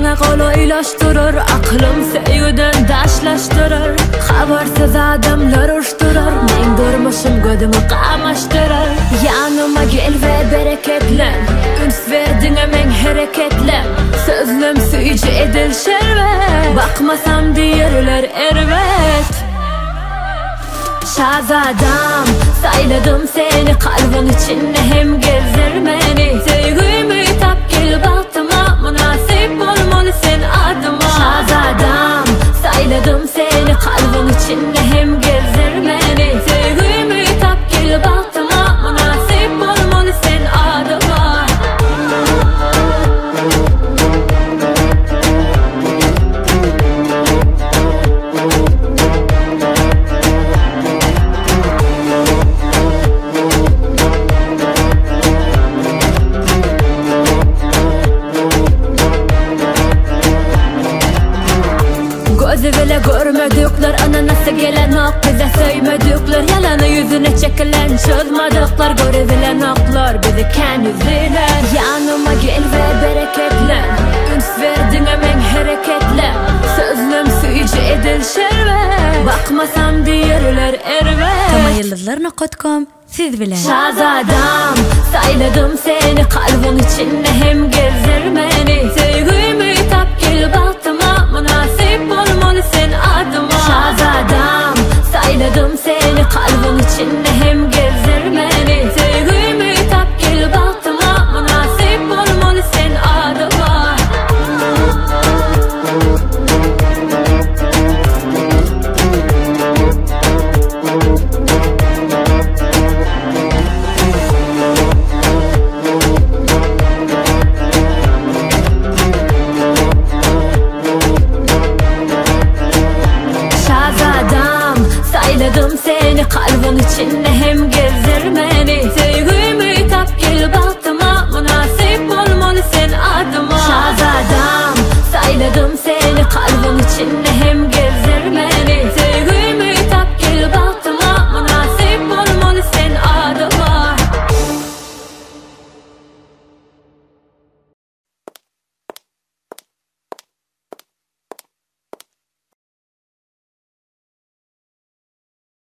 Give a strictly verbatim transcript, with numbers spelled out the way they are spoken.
bana kolaylaştırır, aklım sevgiden daşlaştırır. Habersiz adamlar uçturur, men durmuşum gözümü kamaştırır. Yanıma gel ve bereketlen, üns verdin hemen hareketlen. Sözlüm suyucu edil şerbet, bakmasam diğerler ervet. Şazadam, sayladım seni kalbin içinde, hem gezdir beni. Sevgimi tap gel baktıma, münasip olmalı sen adıma. Şazadam, sayladım seni kalbin içinde, hem gezdir beni. Sevgimi tap gel baktıma, münasip olmalı sen adıma. Gözü bile görmedikler, ana nasıl gelen ok bize söymedikler. Yalanı yüzüne çekilen çözmedikler, görebilen oklar bizi kendi yüzüler. Yanıma gel ve bereketlen, üns verdin hemen hareketlen. Sözlüm suyucu edil şerbet, bakmasam diğerler ervet. Tamayıldızlar nokta com siz bilen. Şazadam, sayladım seni kalbin içinde, hem gezdir beni. Sevgimi tap gel baktıma, münasip olmalı sen adıma. Şazadam, sayladım seni kalbin içinde, hem gezdir beni. Sevgimi tap gel baktıma, münasip olmalı sen adıma. Sayladım seni kalbin içinde, hem gezdir beni. Sevgimi tap gel baktıma, münasip olmalı sen adıma. Şazadam, sayladım seni kalbin içinde, hem gezdir